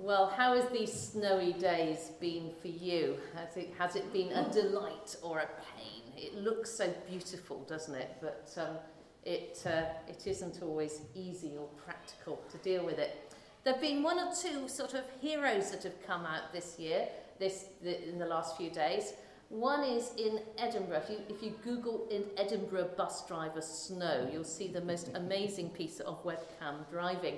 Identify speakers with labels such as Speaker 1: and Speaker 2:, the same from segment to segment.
Speaker 1: Well, how has these snowy days been for you? Has it been a delight or a pain? It looks so beautiful, doesn't it? But it isn't always easy or practical to deal with it. There have been one or two sort of heroes that have come out this year, in the last few days. One is in Edinburgh. If you Google in Edinburgh bus driver snow, you'll see the most amazing piece of webcam driving.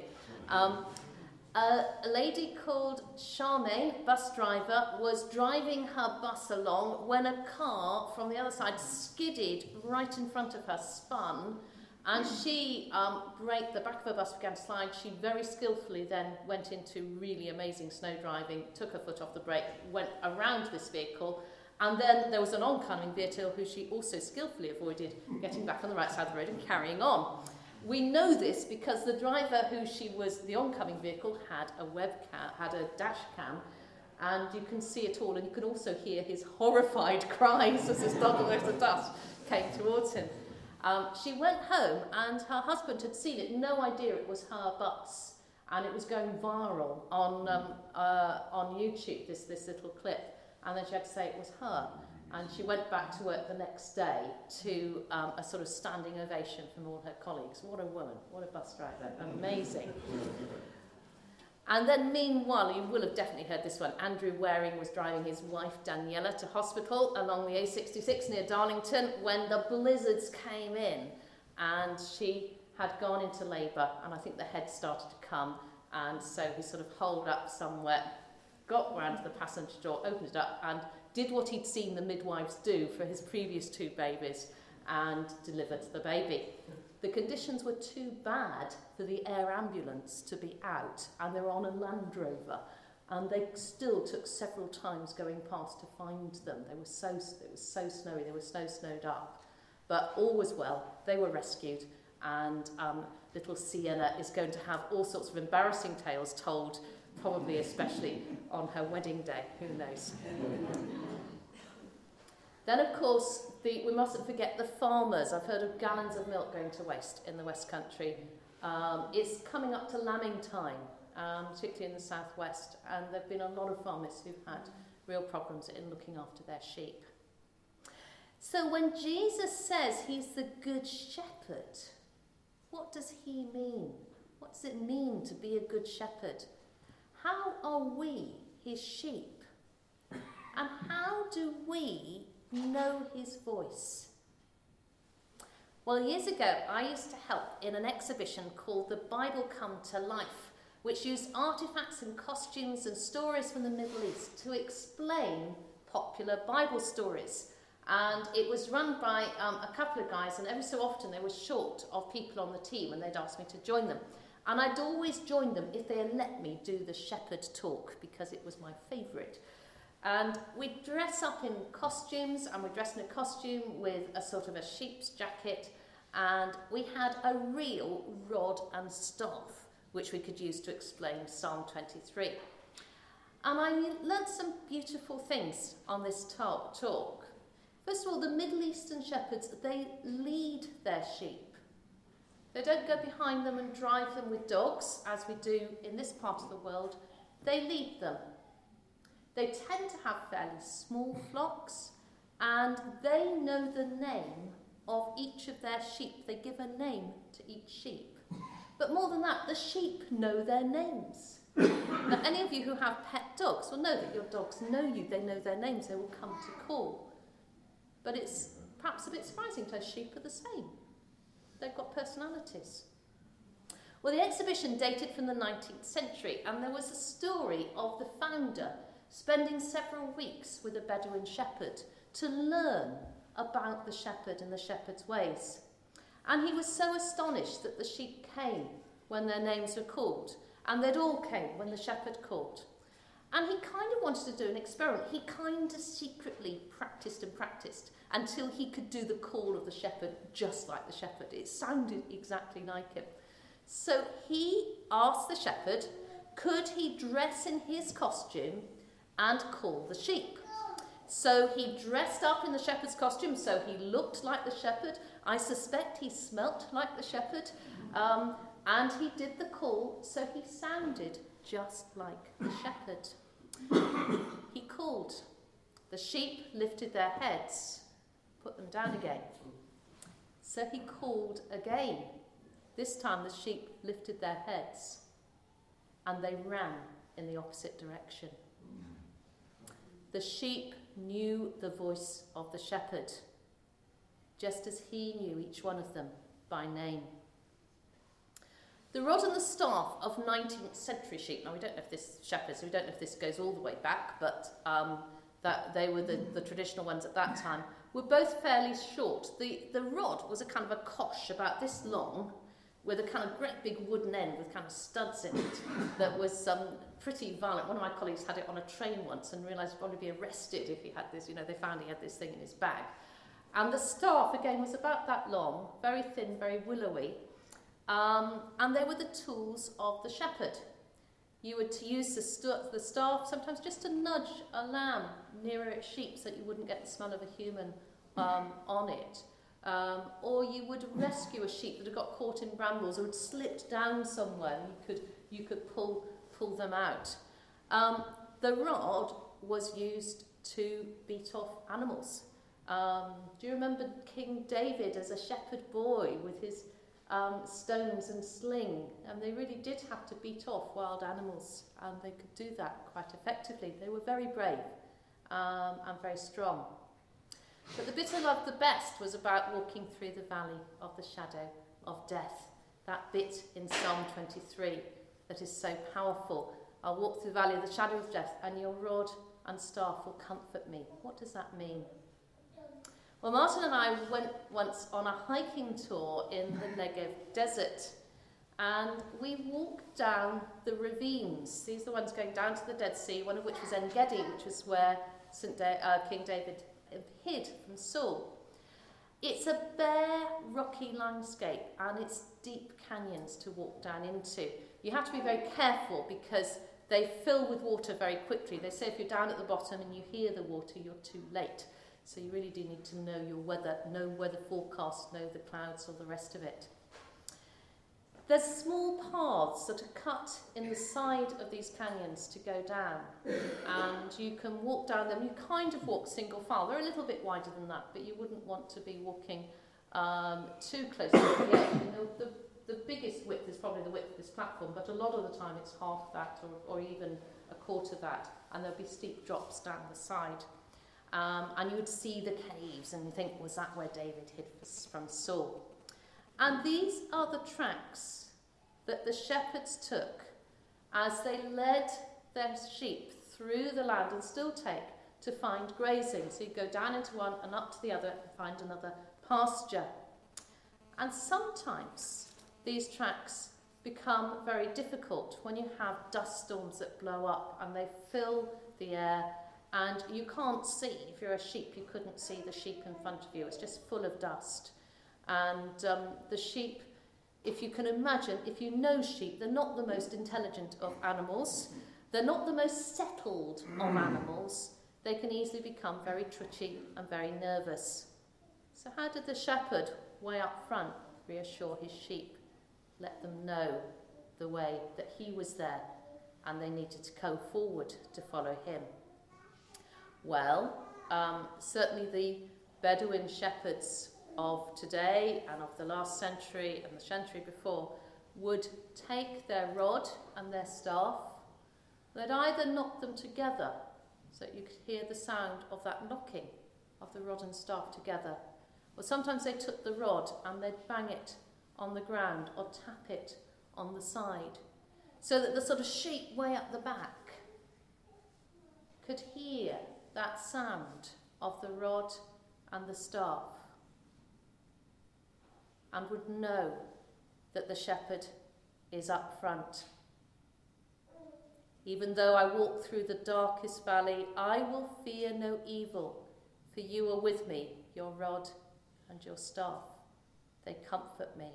Speaker 1: A lady called Charmaine, bus driver, was driving her bus along when a car from the other side skidded right in front of her, spun, and she braked. The back of her bus began to slide. She very skillfully then went into really amazing snow driving, took her foot off the brake, went around this vehicle, and then there was an oncoming vehicle who she also skillfully avoided, getting back on the right side of the road and carrying on. We know this because the driver who she was, the oncoming vehicle, had a webcam, had a dash cam, and you can see it all, and you can also hear his horrified cries as this bundle of dust came towards him. She went home, and her husband had seen it, no idea it was her bus, and it was going viral on YouTube, this little clip, and then she had to say it was her. And she went back to work the next day to a sort of standing ovation from all her colleagues. What a woman, what a bus driver, amazing. And then meanwhile, you will have definitely heard this one, Andrew Waring was driving his wife Daniela to hospital along the A66 near Darlington when the blizzards came in, and she had gone into labour, and I think the head started to come, and so he sort of holed up somewhere, got round to the passenger door, opened it up, and did what he'd seen the midwives do for his previous two babies and delivered the baby. The conditions were too bad for the air ambulance to be out, and they were on a Land Rover, and they still took several times going past to find them. It was so snowy, they were snowed up. But all was well, they were rescued, and little Sienna is going to have all sorts of embarrassing tales told, probably especially on her wedding day, who knows. Then, of course, we mustn't forget the farmers. I've heard of gallons of milk going to waste in the West Country. It's coming up to lambing time, particularly in the southwest, and there have been a lot of farmers who've had real problems in looking after their sheep. So when Jesus says he's the good shepherd, what does he mean? What does it mean to be a good shepherd? How are we his sheep? And how do we know his voice? Well, years ago, I used to help in an exhibition called The Bible Come to Life, which used artifacts and costumes and stories from the Middle East to explain popular Bible stories. And it was run by a couple of guys, and every so often they were short of people on the team, and they'd ask me to join them. And I'd always join them if they had let me do the shepherd talk, because it was my favourite. And we'd dress up in costumes, and we'd dress in a costume with a sort of a sheep's jacket, and we had a real rod and staff, which we could use to explain Psalm 23. And I learnt some beautiful things on this talk. First of all, the Middle Eastern shepherds, they lead their sheep. They don't go behind them and drive them with dogs, as we do in this part of the world. They lead them. They tend to have fairly small flocks, and they know the name of each of their sheep. They give a name to each sheep. But more than that, the sheep know their names. Now, any of you who have pet dogs will know that your dogs know you. They know their names. They will come to call. But it's perhaps a bit surprising to sheep are the same. They've got personalities. Well, the exhibition dated from the 19th century, and there was a story of the founder spending several weeks with a Bedouin shepherd to learn about the shepherd and the shepherd's ways. And he was so astonished that the sheep came when their names were called, and they'd all came when the shepherd called. And he kind of wanted to do an experiment. He kind of secretly practiced until he could do the call of the shepherd just like the shepherd. It sounded exactly like him. So he asked the shepherd, could he dress in his costume and call the sheep? So he dressed up in the shepherd's costume, so he looked like the shepherd. I suspect he smelt like the shepherd. And he did the call, so he sounded just like the shepherd. He called. The sheep lifted their heads, put them down again. So he called again. This time the sheep lifted their heads and they ran in the opposite direction. The sheep knew the voice of the shepherd, just as he knew each one of them by name. The rod and the staff of 19th century sheep, now we don't know if this shepherds, we don't know if this goes all the way back, but that they were the traditional ones at that time, were both fairly short. The rod was a kind of a cosh about this long, with a kind of great big wooden end with kind of studs in it that was pretty violent. One of my colleagues had it on a train once and realised he'd probably be arrested if he had this. They found he had this thing in his bag. And the staff, again, was about that long, very thin, very willowy. And they were the tools of the shepherd. You were to use the staff sometimes just to nudge a lamb nearer its sheep so that you wouldn't get the smell of a human on it. Or you would rescue a sheep that had got caught in brambles or had slipped down somewhere and you could pull them out. The rod was used to beat off animals. Do you remember King David as a shepherd boy with his stones and sling? And they really did have to beat off wild animals, and they could do that quite effectively. They were very brave and very strong. But the bit I loved the best was about walking through the valley of the shadow of death. That bit in Psalm 23 that is so powerful. I'll walk through the valley of the shadow of death, and your rod and staff will comfort me. What does that mean? Well, Martin and I went once on a hiking tour in the Negev desert, and we walked down the ravines. These are the ones going down to the Dead Sea, one of which was En-Gedi, which was where King David hid from Saul. It's a bare, rocky landscape, and it's deep canyons to walk down into. You have to be very careful because they fill with water very quickly. They say if you're down at the bottom and you hear the water, you're too late. So you really do need to know your weather, know weather forecast, know the clouds, all the rest of it. There's small paths that are cut in the side of these canyons to go down, and you can walk down them. You kind of walk single file. They're a little bit wider than that, but you wouldn't want to be walking too close to the edge. The biggest width is probably the width of this platform, but a lot of the time it's half that or even a quarter that, and there'll be steep drops down the side. And you would see the caves and think, was that where David hid from Saul? And these are the tracks that the shepherds took as they led their sheep through the land and still take to find grazing. So you go down into one and up to the other and find another pasture. And sometimes these tracks become very difficult when you have dust storms that blow up and they fill the air. And you can't see, if you're a sheep, you couldn't see the sheep in front of you. It's just full of dust. And the sheep, if you can imagine, if you know sheep, they're not the most intelligent of animals. They're not the most settled of animals. They can easily become very twitchy and very nervous. So how did the shepherd, way up front, reassure his sheep? Let them know the way that he was there and they needed to go forward to follow him. Well, certainly the Bedouin shepherds of today and of the last century and the century before would take their rod and their staff. They'd either knock them together so that you could hear the sound of that knocking of the rod and staff together, or sometimes they took the rod and they'd bang it on the ground or tap it on the side so that the sort of sheep way up the back could hear that sound of the rod and the staff and would know that the shepherd is up front. Even though I walk through the darkest valley, I will fear no evil, for you are with me, your rod and your staff. They comfort me.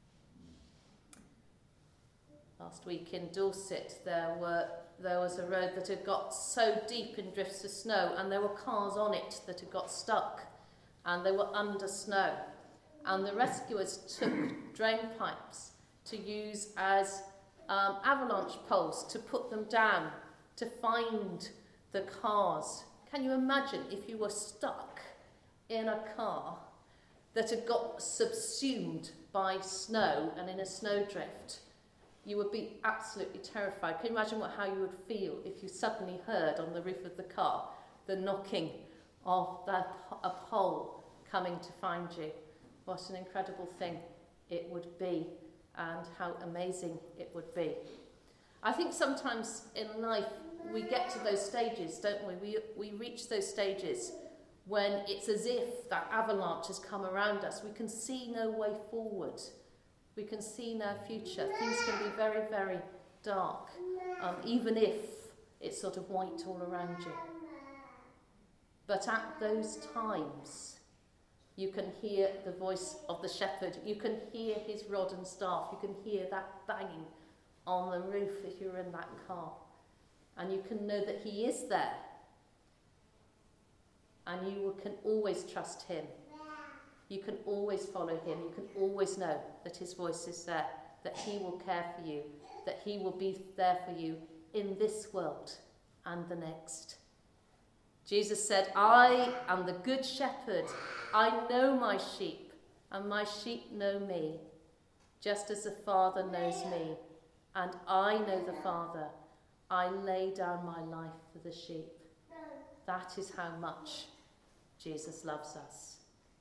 Speaker 1: Last week in Dorset, there was a road that had got so deep in drifts of snow, and there were cars on it that had got stuck, and they were under snow. And the rescuers took drain pipes to use as avalanche poles to put them down, to find the cars. Can you imagine if you were stuck in a car that had got subsumed by snow and in a snowdrift? You would be absolutely terrified. Can you imagine how you would feel if you suddenly heard on the roof of the car the knocking of a pole coming to find you? What an incredible thing it would be, and how amazing it would be. I think sometimes in life we get to those stages, don't we? We reach those stages when it's as if that avalanche has come around us. We can see no way forward. We can see no future. Things can be very, very dark, even if it's sort of white all around you. But at those times, you can hear the voice of the shepherd. You can hear his rod and staff. You can hear that banging on the roof if you're in that car. And you can know that he is there. And you can always trust him. You can always follow him. You can always know that his voice is there, that he will care for you, that he will be there for you in this world and the next. Jesus said, I am the good shepherd. I know my sheep, and my sheep know me, just as the Father knows me, and I know the Father. I lay down my life for the sheep. That is how much Jesus loves us.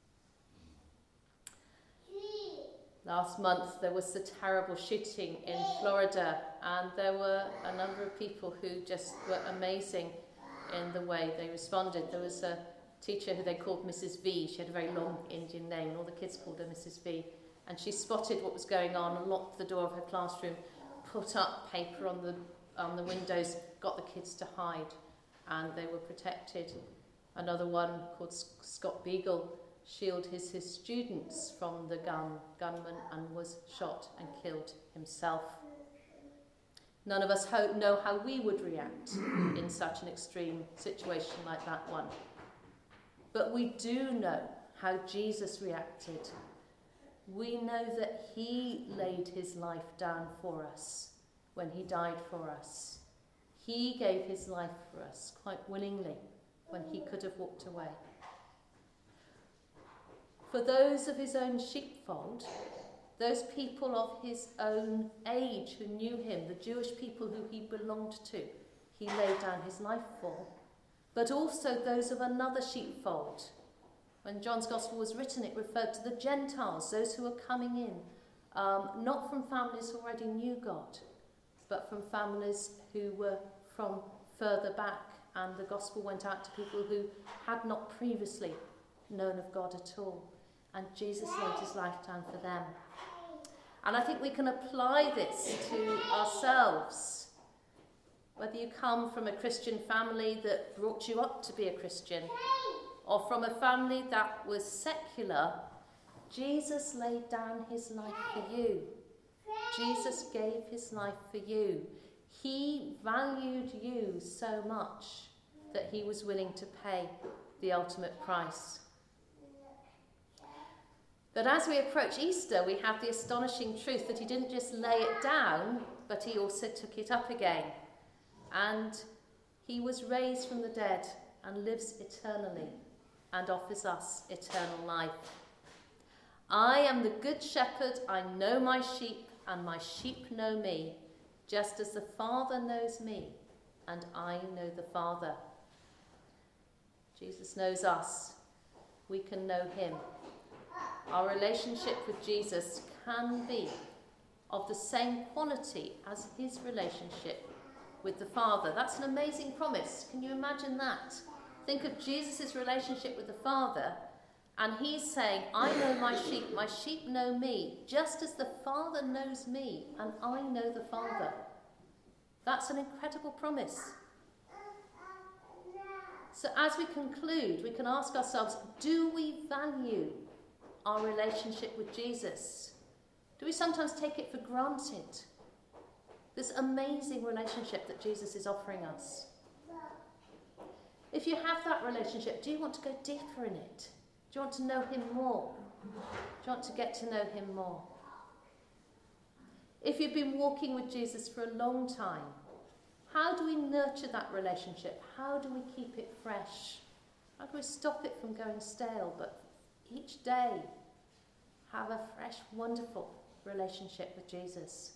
Speaker 1: Last month there was the terrible shooting in Florida, and there were a number of people who just were amazing in the way they responded. There was a teacher who they called Mrs. V. She had a very long Indian name, and all the kids called her Mrs. V. And she spotted what was going on and locked the door of her classroom, put up paper on the windows, got the kids to hide, and they were protected. Another one called Scott Beagle shielded his students from the gunman and was shot and killed himself. None of us know how we would react in such an extreme situation like that one. But we do know how Jesus reacted. We know that he laid his life down for us when he died for us. He gave his life for us quite willingly when he could have walked away. For those of his own sheepfold, those people of his own age who knew him, the Jewish people who he belonged to, he laid down his life for. But also those of another sheepfold. When John's Gospel was written, it referred to the Gentiles, those who were coming in, not from families who already knew God, but from families who were from further back, and the Gospel went out to people who had not previously known of God at all. And Jesus laid his life down for them. And I think we can apply this to ourselves. Whether you come from a Christian family that brought you up to be a Christian, or from a family that was secular, Jesus laid down his life for you. Jesus gave his life for you. He valued you so much that he was willing to pay the ultimate price. But as we approach Easter, we have the astonishing truth that he didn't just lay it down, but he also took it up again. And he was raised from the dead and lives eternally and offers us eternal life. I am the good shepherd. I know my sheep, and my sheep know me, just as the Father knows me, and I know the Father. Jesus knows us. We can know him. Our relationship with Jesus can be of the same quality as his relationship with the Father. That's an amazing promise. Can you imagine that? Think of Jesus' relationship with the Father, and he's saying, I know my sheep know me, just as the Father knows me, and I know the Father. That's an incredible promise. So as we conclude, we can ask ourselves, do we value our relationship with Jesus? Do we sometimes take it for granted? This amazing relationship that Jesus is offering us. If you have that relationship, do you want to go deeper in it? Do you want to know him more? Do you want to get to know him more? If you've been walking with Jesus for a long time, how do we nurture that relationship? How do we keep it fresh? How do we stop it from going stale, but each day have a fresh, wonderful relationship with Jesus?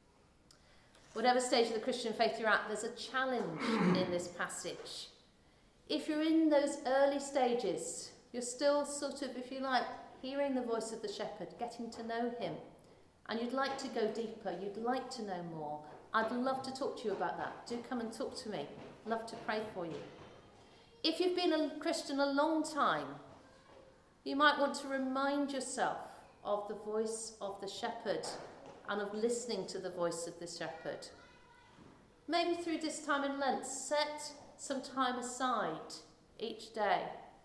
Speaker 1: Whatever stage of the Christian faith you're at, there's a challenge in this passage. If you're in those early stages, you're still sort of, if you like, hearing the voice of the shepherd, getting to know him, and you'd like to go deeper, you'd like to know more, I'd love to talk to you about that. Do come and talk to me. Love to pray for you. If you've been a Christian a long time, you might want to remind yourself of the voice of the shepherd and of listening to the voice of the shepherd. Maybe through this time in Lent, set some time aside each day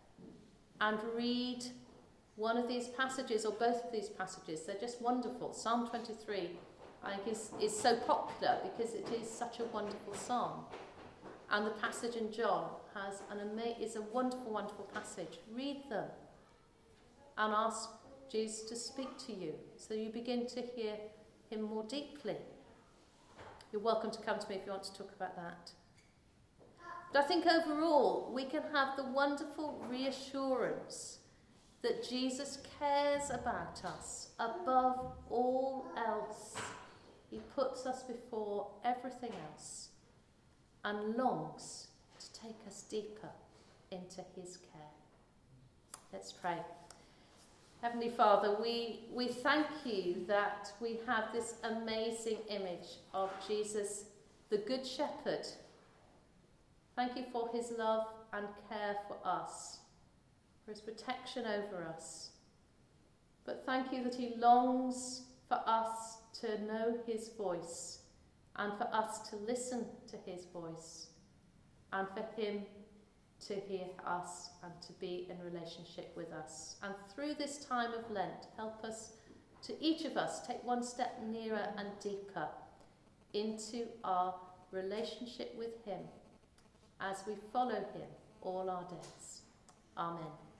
Speaker 1: and read one of these passages or both of these passages. They're just wonderful. Psalm 23, I think, is so popular because it is such a wonderful psalm. And the passage in John is a wonderful, wonderful passage. Read them and ask Jesus to speak to you so you begin to hear him more deeply. You're welcome to come to me if you want to talk about that. But I think overall we can have the wonderful reassurance that Jesus cares about us above all else. He puts us before everything else and longs to take us deeper into his care. Let's pray. Heavenly Father, we thank you that we have this amazing image of Jesus, the Good Shepherd. Thank you for his love and care for us, for his protection over us. But thank you that he longs for us to know his voice and for us to listen to his voice and for him to hear us and to be in relationship with us. And through this time of Lent, help us to each of us take one step nearer and deeper into our relationship with him as we follow him all our days. Amen.